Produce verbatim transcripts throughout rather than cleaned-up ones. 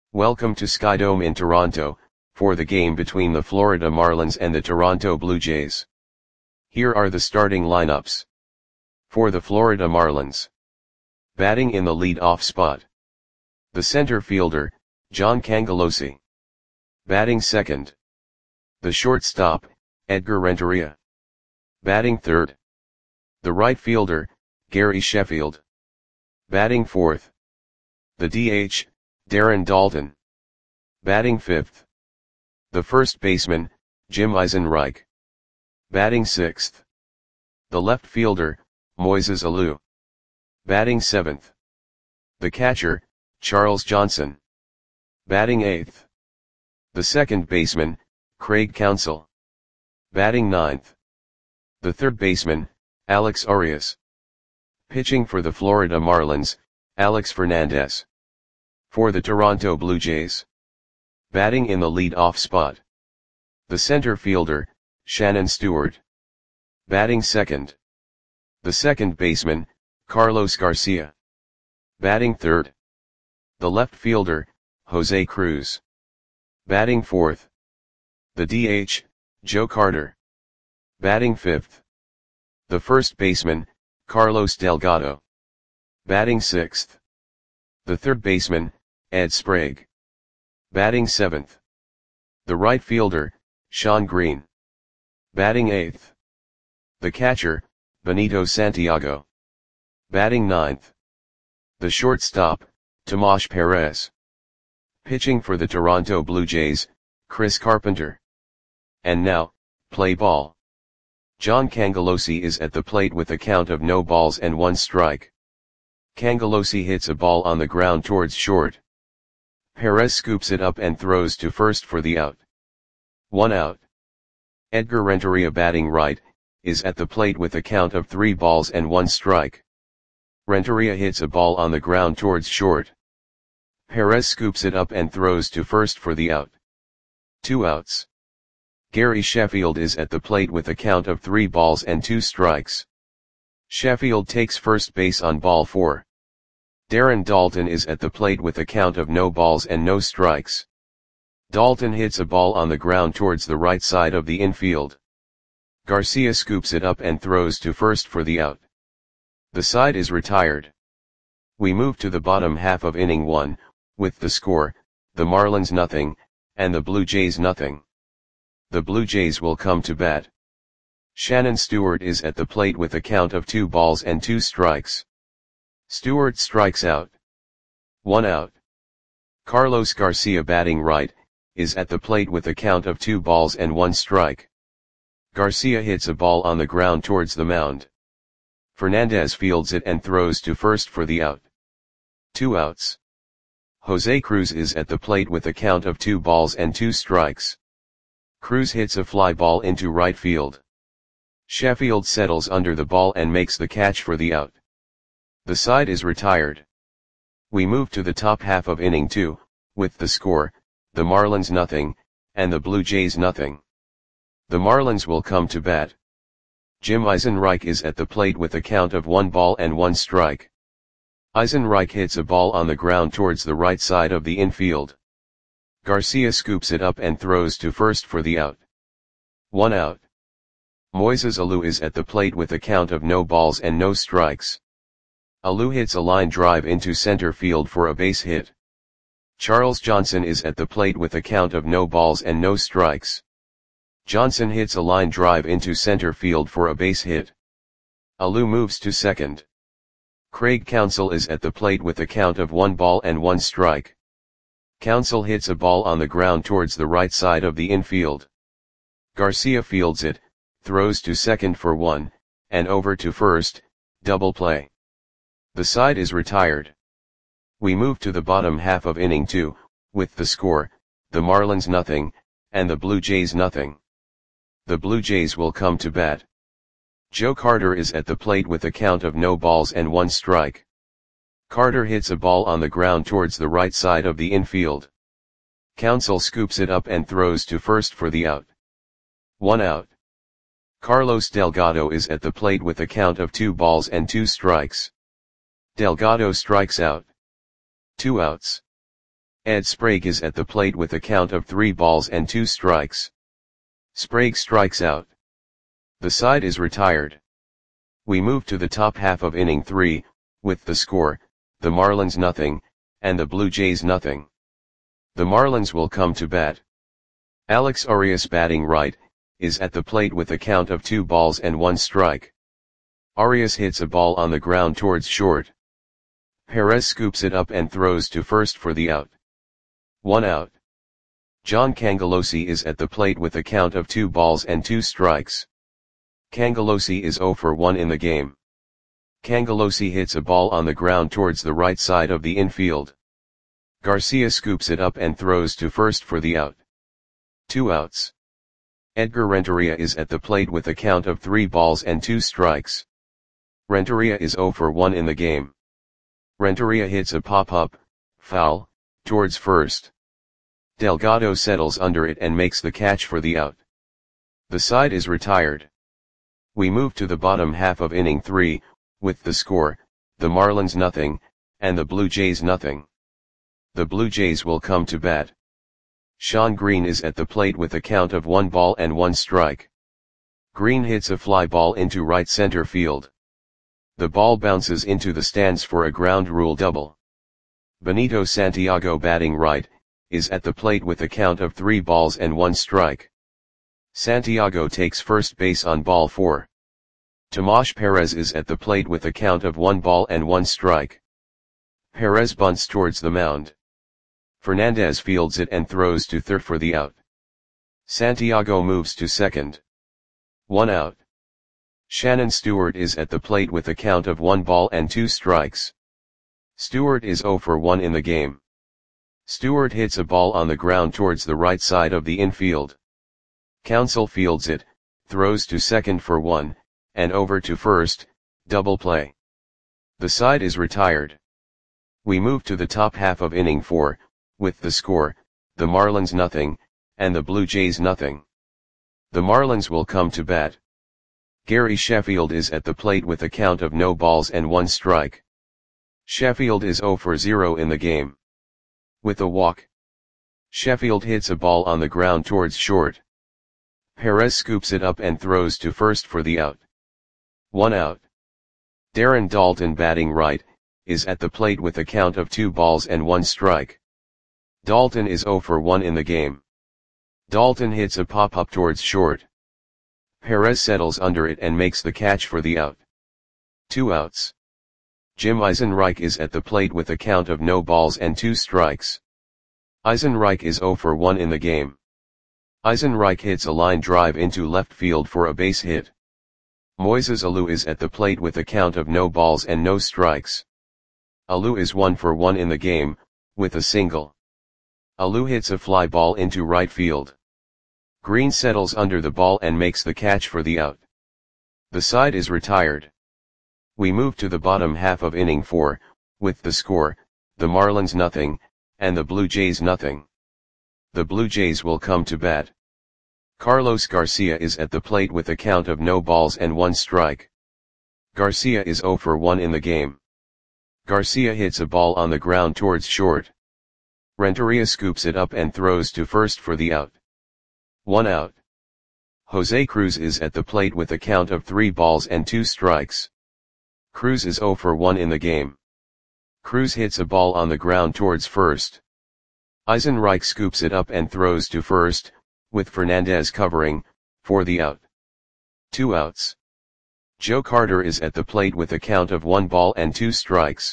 Welcome to Skydome in Toronto, for the game between the Florida Marlins and the Toronto Blue Jays. Here are the starting lineups. For the Florida Marlins. Batting in the lead-off spot. The center fielder, John Cangelosi. Batting second. The shortstop, Edgar Renteria. Batting third. The right fielder, Gary Sheffield. Batting fourth. The D H, Darren Daulton. Batting fifth. The first baseman, Jim Eisenreich. Batting sixth. The left fielder, Moises Alou. Batting seventh. The catcher, Charles Johnson. Batting eighth. The second baseman, Craig Counsell. Batting ninth. The third baseman, Alex Arias. Pitching for the Florida Marlins, Alex Fernandez. For the Toronto Blue Jays. Batting in the lead-off spot. The center fielder, Shannon Stewart. Batting second. The second baseman, Carlos Garcia. Batting third. The left fielder, Jose Cruz. Batting fourth. The D H, Joe Carter. Batting fifth. The first baseman, Carlos Delgado. Batting sixth. The third baseman, Ed Sprague. Batting seventh. The right fielder, Sean Green. Batting eighth. The catcher, Benito Santiago. Batting ninth. The shortstop, Tomas Perez. Pitching for the Toronto Blue Jays, Chris Carpenter. And now, play ball. John Cangelosi is at the plate with a count of no balls and one strike. Cangelosi hits a ball on the ground towards short. Perez scoops it up and throws to first for the out. One out. Edgar Renteria, batting right, is at the plate with a count of three balls and one strike. Renteria hits a ball on the ground towards short. Perez scoops it up and throws to first for the out. Two outs. Gary Sheffield is at the plate with a count of three balls and two strikes. Sheffield takes first base on ball four. Darren Daulton is at the plate with a count of no balls and no strikes. Daulton hits a ball on the ground towards the right side of the infield. Garcia scoops it up and throws to first for the out. The side is retired. We move to the bottom half of inning one, with the score, the Marlins nothing, and the Blue Jays nothing. The Blue Jays will come to bat. Shannon Stewart is at the plate with a count of two balls and two strikes. Stewart strikes out. One out. Carlos Garcia, batting right, is at the plate with a count of two balls and one strike. Garcia hits a ball on the ground towards the mound. Fernandez fields it and throws to first for the out. Two outs. Jose Cruz is at the plate with a count of two balls and two strikes. Cruz hits a fly ball into right field. Sheffield settles under the ball and makes the catch for the out. The side is retired. We move to the top half of inning two, with the score, the Marlins nothing, and the Blue Jays nothing. The Marlins will come to bat. Jim Eisenreich is at the plate with a count of one ball and one strike. Eisenreich hits a ball on the ground towards the right side of the infield. Garcia scoops it up and throws to first for the out. One out. Moises Alou is at the plate with a count of no balls and no strikes. Alou hits a line drive into center field for a base hit. Charles Johnson is at the plate with a count of no balls and no strikes. Johnson hits a line drive into center field for a base hit. Alou moves to second. Craig Counsell is at the plate with a count of one ball and one strike. Counsell hits a ball on the ground towards the right side of the infield. Garcia fields it, throws to second for one, and over to first, double play. The side is retired. We move to the bottom half of inning two, with the score, the Marlins nothing, and the Blue Jays nothing. The Blue Jays will come to bat. Joe Carter is at the plate with a count of no balls and one strike. Carter hits a ball on the ground towards the right side of the infield. Counsell scoops it up and throws to first for the out. One out. Carlos Delgado is at the plate with a count of two balls and two strikes. Delgado strikes out. Two outs. Ed Sprague is at the plate with a count of three balls and two strikes. Sprague strikes out. The side is retired. We move to the top half of inning three, with the score, the Marlins nothing, and the Blue Jays nothing. The Marlins will come to bat. Alex Arias, batting right, is at the plate with a count of two balls and one strike. Arias hits a ball on the ground towards short. Perez scoops it up and throws to first for the out. One out. John Cangelosi is at the plate with a count of two balls and two strikes. Cangelosi is zero for one in the game. Cangelosi hits a ball on the ground towards the right side of the infield. Garcia scoops it up and throws to first for the out. Two outs. Edgar Renteria is at the plate with a count of three balls and two strikes. Renteria is zero for one in the game. Renteria hits a pop-up, foul, towards first. Delgado settles under it and makes the catch for the out. The side is retired. We move to the bottom half of inning three, with the score, the Marlins nothing, and the Blue Jays nothing. The Blue Jays will come to bat. Sean Green is at the plate with a count of one ball and one strike. Green hits a fly ball into right center field. The ball bounces into the stands for a ground rule double. Benito Santiago, batting right, is at the plate with a count of three balls and one strike. Santiago takes first base on ball four. Tomas Perez is at the plate with a count of one ball and one strike. Perez bunts towards the mound. Fernandez fields it and throws to third for the out. Santiago moves to second. One out. Shannon Stewart is at the plate with a count of one ball and two strikes. Stewart is zero for one in the game. Stewart hits a ball on the ground towards the right side of the infield. Counsell fields it, throws to second for one, and over to first, double play. The side is retired. We move to the top half of inning four, with the score, the Marlins nothing, and the Blue Jays nothing. The Marlins will come to bat. Gary Sheffield is at the plate with a count of no balls and one strike. Sheffield is zero for zero in the game. With a walk. Sheffield hits a ball on the ground towards short. Perez scoops it up and throws to first for the out. One out. Darren Daulton, batting right, is at the plate with a count of two balls and one strike. Daulton is zero for one in the game. Daulton hits a pop-up towards short. Perez settles under it and makes the catch for the out. Two outs. Jim Eisenreich is at the plate with a count of no balls and two strikes. Eisenreich is zero for one in the game. Eisenreich hits a line drive into left field for a base hit. Moises Alou is at the plate with a count of no balls and no strikes. Alou is one for one in the game, with a single. Alou hits a fly ball into right field. Green settles under the ball and makes the catch for the out. The side is retired. We move to the bottom half of inning four, with the score, the Marlins nothing, and the Blue Jays nothing. The Blue Jays will come to bat. Carlos Garcia is at the plate with a count of no balls and one strike. Garcia is zero for one in the game. Garcia hits a ball on the ground towards short. Renteria scoops it up and throws to first for the out. One out. Jose Cruz is at the plate with a count of three balls and two strikes. Cruz is zero for one in the game. Cruz hits a ball on the ground towards first. Eisenreich scoops it up and throws to first, with Fernandez covering, for the out. Two outs. Joe Carter is at the plate with a count of one ball and two strikes.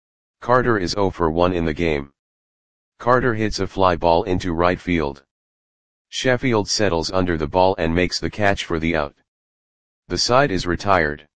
Carter is zero for one in the game. Carter hits a fly ball into right field. Sheffield settles under the ball and makes the catch for the out. The side is retired.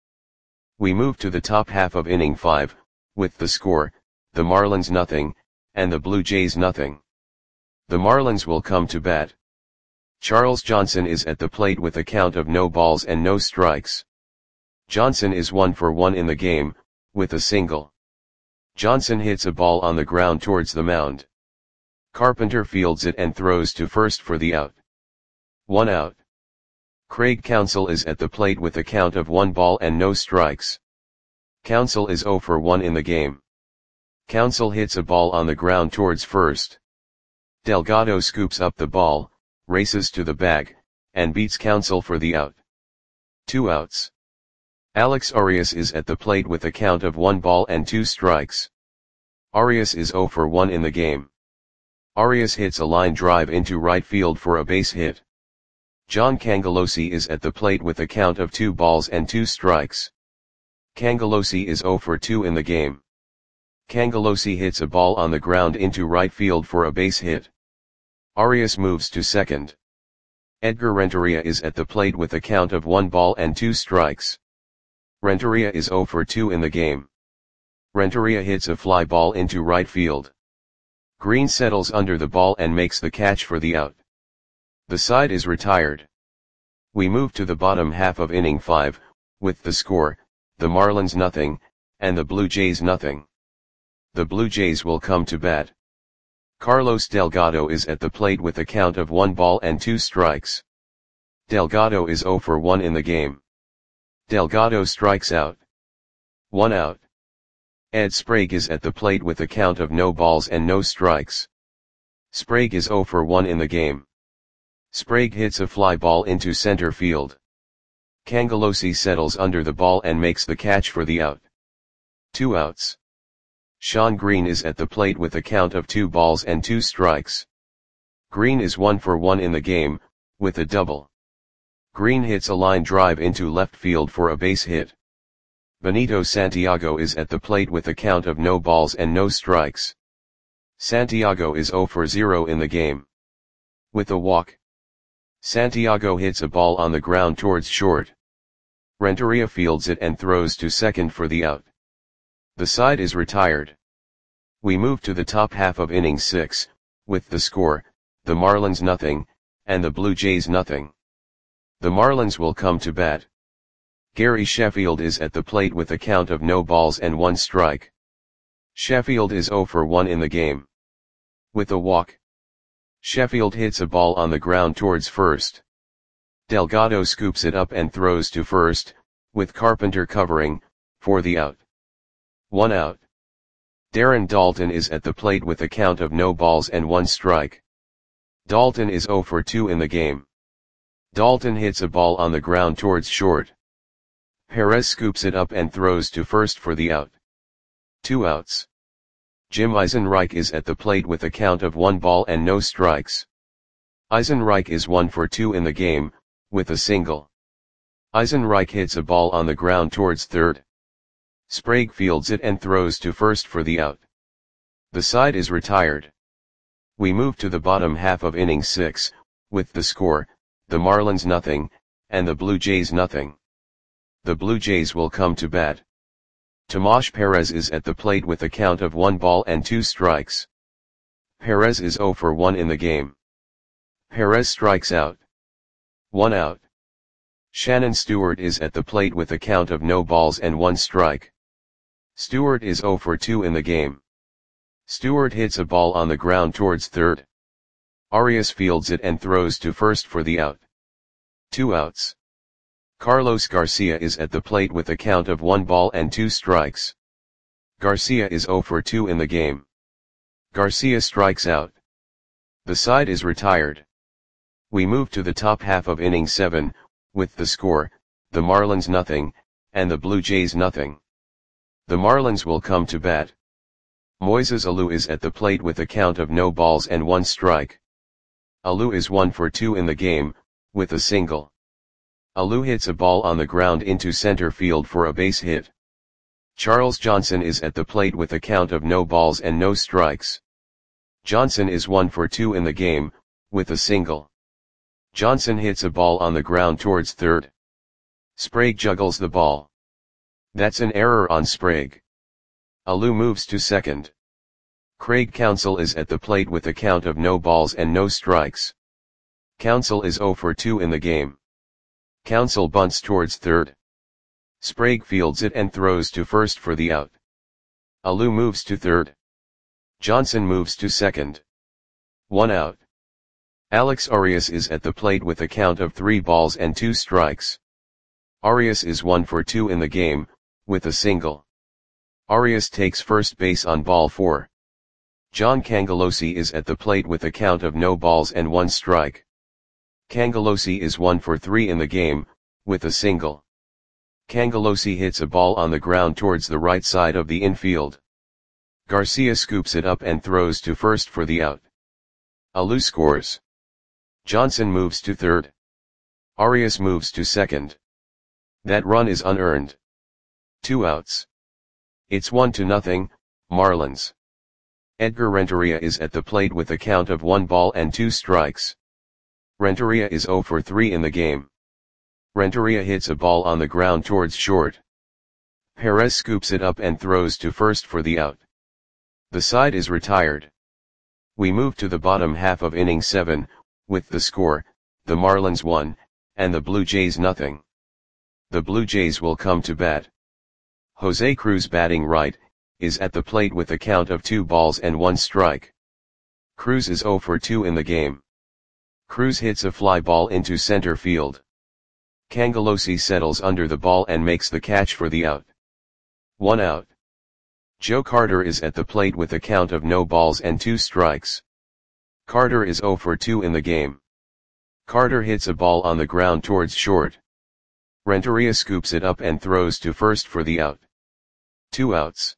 We move to the top half of inning five, with the score, the Marlins nothing, and the Blue Jays nothing. The Marlins will come to bat. Charles Johnson is at the plate with a count of no balls and no strikes. Johnson is one for one in the game, with a single. Johnson hits a ball on the ground towards the mound. Carpenter fields it and throws to first for the out. One out. Craig Counsell is at the plate with a count of one ball and no strikes. Counsell is zero for one in the game. Counsell hits a ball on the ground towards first. Delgado scoops up the ball, races to the bag, and beats Counsell for the out. Two outs. Alex Arias is at the plate with a count of one ball and two strikes. Arias is zero for one in the game. Arias hits a line drive into right field for a base hit. John Cangelosi is at the plate with a count of two balls and two strikes. Cangelosi is zero for two in the game. Cangelosi hits a ball on the ground into right field for a base hit. Arias moves to second. Edgar Renteria is at the plate with a count of one ball and two strikes. Renteria is zero for two in the game. Renteria hits a fly ball into right field. Green settles under the ball and makes the catch for the out. The side is retired. We move to the bottom half of inning five, with the score, the Marlins nothing, and the Blue Jays nothing. The Blue Jays will come to bat. Carlos Delgado is at the plate with a count of one ball and two strikes. Delgado is zero for one in the game. Delgado strikes out. One out. Ed Sprague is at the plate with a count of no balls and no strikes. Sprague is zero for one in the game. Sprague hits a fly ball into center field. Cangelosi settles under the ball and makes the catch for the out. Two outs. Shawn Green is at the plate with a count of two balls and two strikes. Green is one for one in the game, with a double. Green hits a line drive into left field for a base hit. Benito Santiago is at the plate with a count of no balls and no strikes. Santiago is zero for zero in the game. With a walk. Santiago hits a ball on the ground towards short. Renteria fields it and throws to second for the out. The side is retired. We move to the top half of inning six, with the score, the Marlins nothing, and the Blue Jays nothing. The Marlins will come to bat. Gary Sheffield is at the plate with a count of no balls and one strike. Sheffield is zero for one in the game. With a walk. Sheffield hits a ball on the ground towards first. Delgado scoops it up and throws to first, with Carpenter covering, for the out. One out. Darren Daulton is at the plate with a count of no balls and one strike. Daulton is zero for two in the game. Daulton hits a ball on the ground towards short. Perez scoops it up and throws to first for the out. Two outs. Jim Eisenreich is at the plate with a count of one ball and no strikes. Eisenreich is one for two in the game, with a single. Eisenreich hits a ball on the ground towards third. Sprague fields it and throws to first for the out. The side is retired. We move to the bottom half of inning six, with the score, the Marlins nothing, and the Blue Jays nothing. The Blue Jays will come to bat. Tomasz Perez is at the plate with a count of one ball and two strikes. Perez is zero for one in the game. Perez strikes out. One out. Shannon Stewart is at the plate with a count of no balls and one strike. Stewart is zero for two in the game. Stewart hits a ball on the ground towards third. Arias fields it and throws to first for the out. Two outs. Carlos Garcia is at the plate with a count of one ball and two strikes. Garcia is zero for two in the game. Garcia strikes out. The side is retired. We move to the top half of inning seven, with the score, the Marlins nothing, and the Blue Jays nothing. The Marlins will come to bat. Moises Alou is at the plate with a count of no balls and one strike. Alou is one for two in the game, with a single. Alou hits a ball on the ground into center field for a base hit. Charles Johnson is at the plate with a count of no balls and no strikes. Johnson is one for two in the game, with a single. Johnson hits a ball on the ground towards third. Sprague juggles the ball. That's an error on Sprague. Alou moves to second. Craig Counsell is at the plate with a count of no balls and no strikes. Counsell is zero for two in the game. Counsell bunts towards third. Sprague fields it and throws to first for the out. Alou moves to third. Johnson moves to second. One out. Alex Arias is at the plate with a count of three balls and two strikes. Arias is one for two in the game, with a single. Arias takes first base on ball four. John Cangelosi is at the plate with a count of no balls and one strike. Cangelosi is one for three in the game, with a single. Cangelosi hits a ball on the ground towards the right side of the infield. Garcia scoops it up and throws to first for the out. Alou scores. Johnson moves to third. Arias moves to second. That run is unearned. Two outs. It's one to nothing, Marlins. Edgar Renteria is at the plate with a count of one ball and two strikes. Renteria is zero for three in the game. Renteria hits a ball on the ground towards short. Perez scoops it up and throws to first for the out. The side is retired. We move to the bottom half of inning seven, with the score, the Marlins one, and the Blue Jays nothing. The Blue Jays will come to bat. Jose Cruz, batting right, is at the plate with a count of two balls and one strike. Cruz is zero for two in the game. Cruz hits a fly ball into center field. Cangelosi settles under the ball and makes the catch for the out. One out. Joe Carter is at the plate with a count of no balls and two strikes. Carter is zero for two in the game. Carter hits a ball on the ground towards short. Renteria scoops it up and throws to first for the out. Two outs.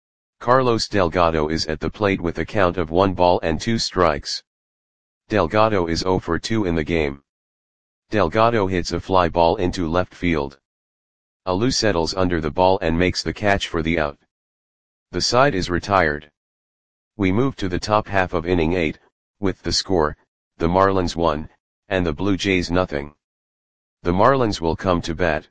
Carlos Delgado is at the plate with a count of one ball and two strikes. Delgado is zero for two in the game. Delgado hits a fly ball into left field. Alou settles under the ball and makes the catch for the out. The side is retired. We move to the top half of inning eight, with the score, the Marlins one, and the Blue Jays nothing. The Marlins will come to bat.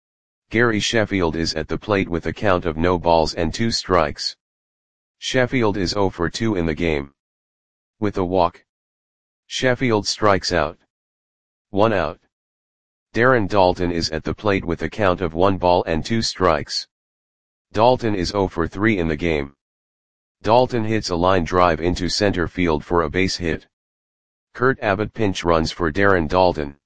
Gary Sheffield is at the plate with a count of no balls and two strikes. Sheffield is zero for two in the game. With a walk, Sheffield strikes out. One out. Darren Daulton is at the plate with a count of one ball and two strikes. Daulton is zero for three in the game. Daulton hits a line drive into center field for a base hit. Kurt Abbott pinch runs for Darren Daulton.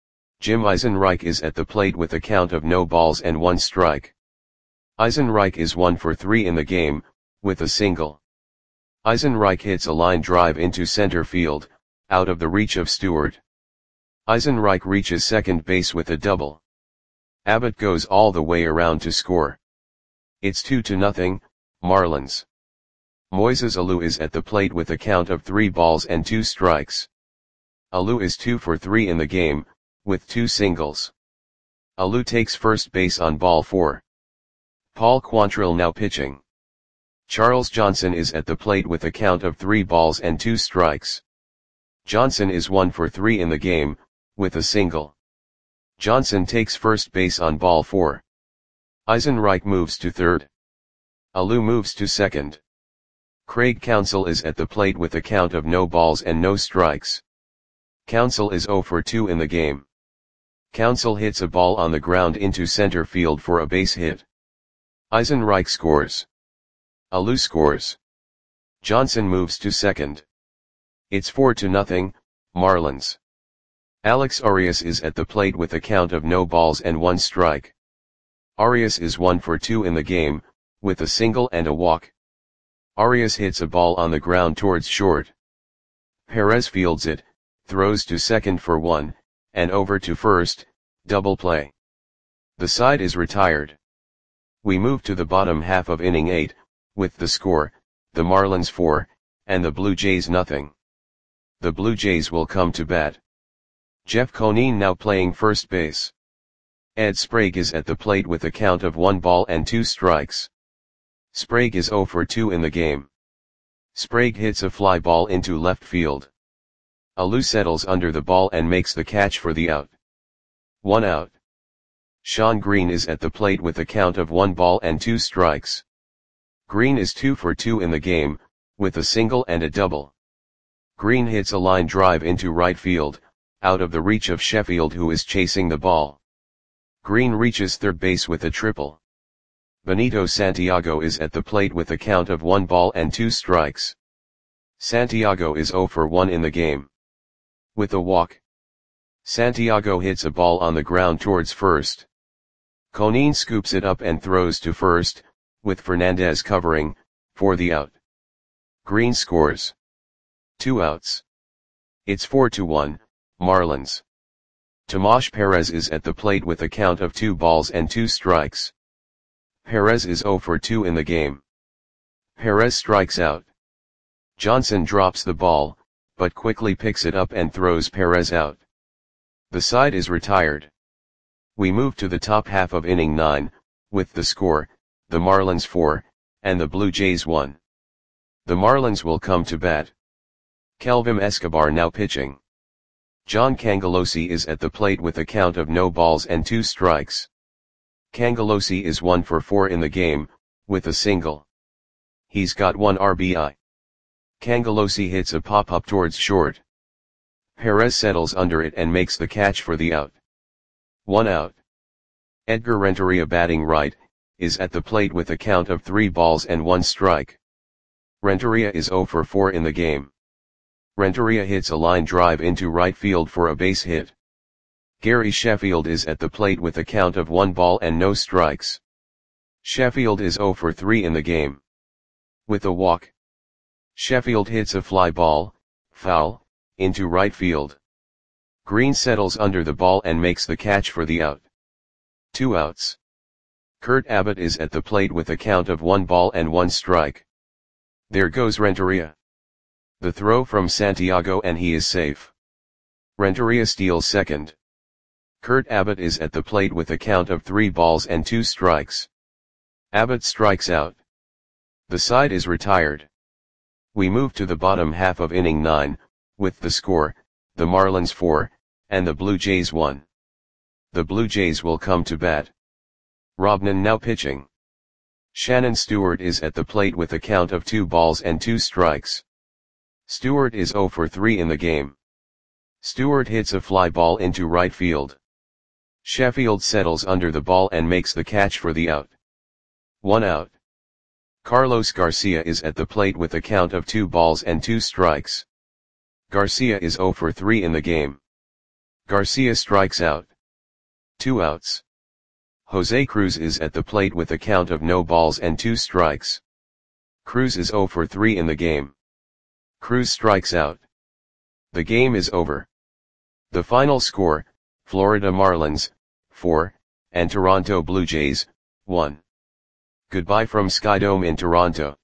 Jim Eisenreich is at the plate with a count of no balls and one strike. Eisenreich is one for three in the game, with a single. Eisenreich hits a line drive into center field, out of the reach of Stewart. Eisenreich reaches second base with a double. Abbott goes all the way around to score. It's two to nothing, Marlins. Moises Alou is at the plate with a count of three balls and two strikes. Alou is two for three in the game, with two singles. Alou takes first base on ball four. Paul Quantrill now pitching. Charles Johnson is at the plate with a count of three balls and two strikes. Johnson is one for three in the game, with a single. Johnson takes first base on ball four. Eisenreich moves to third. Alou moves to second. Craig Counsell is at the plate with a count of no balls and no strikes. Counsell is zero for two in the game. Counsell hits a ball on the ground into center field for a base hit. Eisenreich scores. Alou scores. Johnson moves to second. It's four to nothing, Marlins. Alex Arias is at the plate with a count of no balls and one strike. Arias is one for two in the game, with a single and a walk. Arias hits a ball on the ground towards short. Perez fields it, throws to second for one, and over to first, double play. The side is retired. We move to the bottom half of inning eight, with the score, the Marlins four, and the Blue Jays nothing. The Blue Jays will come to bat. Jeff Conine now playing first base. Ed Sprague is at the plate with a count of one ball and two strikes. Sprague is zero for two in the game. Sprague hits a fly ball into left field. Alou settles under the ball and makes the catch for the out. One out. Sean Green is at the plate with a count of one ball and two strikes. Green is two for two in the game, with a single and a double. Green hits a line drive into right field, out of the reach of Sheffield, who is chasing the ball. Green reaches third base with a triple. Benito Santiago is at the plate with a count of one ball and two strikes. Santiago is zero for one in the game. With a walk, Santiago hits a ball on the ground towards first. Conine scoops it up and throws to first, with Fernandez covering, for the out. Green scores. Two outs. It's four to one, Marlins. Tomas Perez is at the plate with a count of two balls and two strikes. Perez is zero for two in the game. Perez strikes out. Johnson drops the ball, but quickly picks it up and throws Perez out. The side is retired. We move to the top half of inning nine, with the score, the Marlins four, and the Blue Jays one. The Marlins will come to bat. Kelvin Escobar now pitching. John Cangelosi is at the plate with a count of no balls and two strikes. Cangelosi is one for four in the game, with a single. He's got one R B I. Cangelosi hits a pop-up towards short. Perez settles under it and makes the catch for the out. One out. Edgar Renteria, batting right, is at the plate with a count of three balls and one strike. Renteria is zero for four in the game. Renteria hits a line drive into right field for a base hit. Gary Sheffield is at the plate with a count of one ball and no strikes. Sheffield is zero for three in the game. With a walk, Sheffield hits a fly ball, foul, into right field. Green settles under the ball and makes the catch for the out. Two outs. Kurt Abbott is at the plate with a count of one ball and one strike. There goes Renteria. The throw from Santiago and he is safe. Renteria steals second. Kurt Abbott is at the plate with a count of three balls and two strikes. Abbott strikes out. The side is retired. We move to the bottom half of inning nine, with the score, the Marlins four, and the Blue Jays one. The Blue Jays will come to bat. Robnan now pitching. Shannon Stewart is at the plate with a count of two balls and two strikes. Stewart is zero for three in the game. Stewart hits a fly ball into right field. Sheffield settles under the ball and makes the catch for the out. One out. Carlos Garcia is at the plate with a count of two balls and two strikes. Garcia is zero for three in the game. Garcia strikes out. Two outs. Jose Cruz is at the plate with a count of no balls and two strikes. Cruz is zero for three in the game. Cruz strikes out. The game is over. The final score, Florida Marlins, four, and Toronto Blue Jays, one. Goodbye from Skydome in Toronto.